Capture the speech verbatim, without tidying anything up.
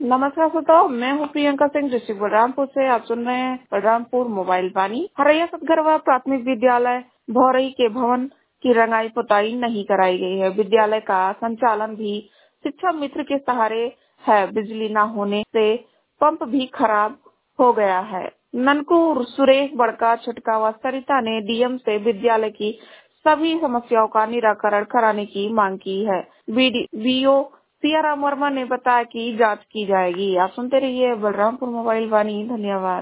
नमस्कार श्रोताओ, मैं हूँ प्रियंका सिंह, डिस्ट्रिक्ट बलरामपुर से। आप सुन रहे हैं बलरामपुर मोबाइल वाणी। हरैया सतगरवा प्राथमिक विद्यालय भौरई के भवन की रंगाई पुताई नहीं कराई गई है। विद्यालय का संचालन भी शिक्षा मित्र के सहारे है। बिजली न होने से पंप भी खराब हो गया है। ननकू सुरेश बड़का छटकावा सरिता ने डीएम से विद्यालय की सभी समस्याओं का निराकरण कराने की मांग की है। वीओ सियाराम वर्मा ने बताया कि जांच की जाएगी। आप सुनते रहिए बलरामपुर मोबाइल वाणी। धन्यवाद।